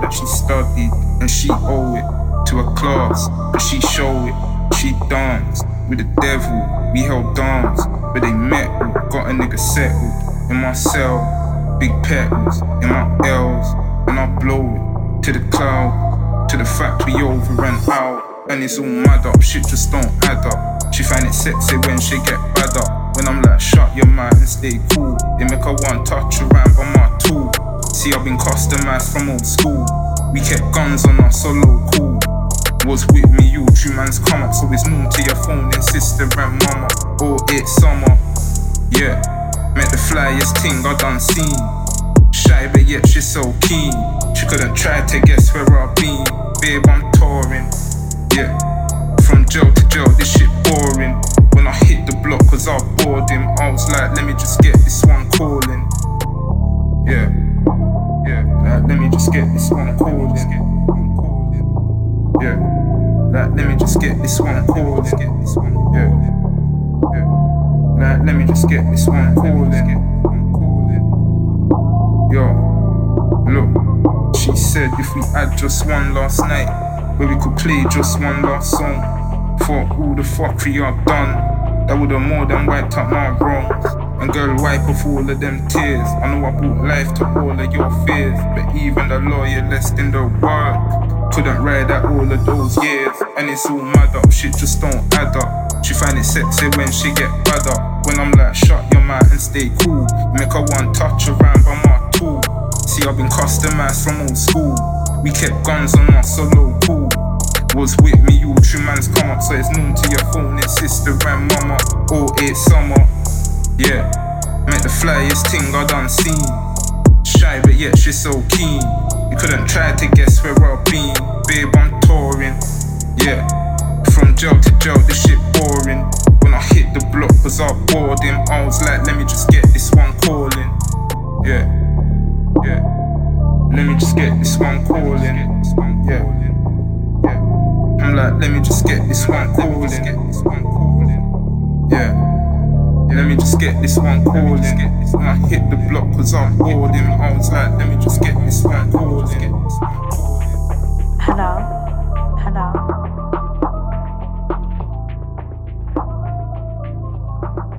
that she studied, and she owe it to a class, but she show it. She danced with the devil, we held arms, but they met, got a nigga settled. In my cell, big petals, in my L's, and I blow it to the cloud, to the fact we over and out. And it's all mad up, shit just don't add up. She find it sexy when she get bad up. When I'm like, shut your mouth and stay cool. They make her one touch around by my tool. See, I've been customized from old school. We kept guns on us, solo cool. Was with me, you true man's come up. So it's known to your phone and sister and mama. Oh, it's summer, yeah. Met the flyest thing I done seen. Shy but yet she's so keen. She couldn't try to guess where I've been. Babe, I'm touring, yeah. From jail to jail, this shit boring. When I hit the block cause I bored him, I was like, let me just get this one calling. Yeah, yeah, like, let me just get this one calling. Yeah, like, let me just get this one calling. Yeah, yeah, like, let me just get this one calling. Yo, look, she said if we had just one last night, where we could play just one last song. For all the fuckery I've done, that would've more than wiped up my wrongs. And girl, wipe off all of them tears. I know I brought life to all of your fears, but even the loyalist in the world couldn't ride out all of those years. And it's all mad up, shit just don't add up. She find it sexy when she get bad up. When I'm like, shut your mouth and stay cool. Make her one touch around by my tool. See, I've been customized from old school. We kept guns on us, solo cool. Was with me, you true man's come up. So it's known to your phone and sister and mama. Oh, it's summer, yeah. Met the flyest thing I done seen. Shy but yet she's so keen. You couldn't try to guess where I've been. Babe, I'm touring, yeah. From jail to jail, this shit boring. When I hit the block cause I bored him, I was like, let me just get this one calling. Yeah, yeah. Let me just get this one calling. Yeah, yeah. I'm like, let me just get this one calling. Yeah. Let me just get this one calling. When I hit the block cause I'm bored him, I was like, let me just get this one calling. Hello, hello.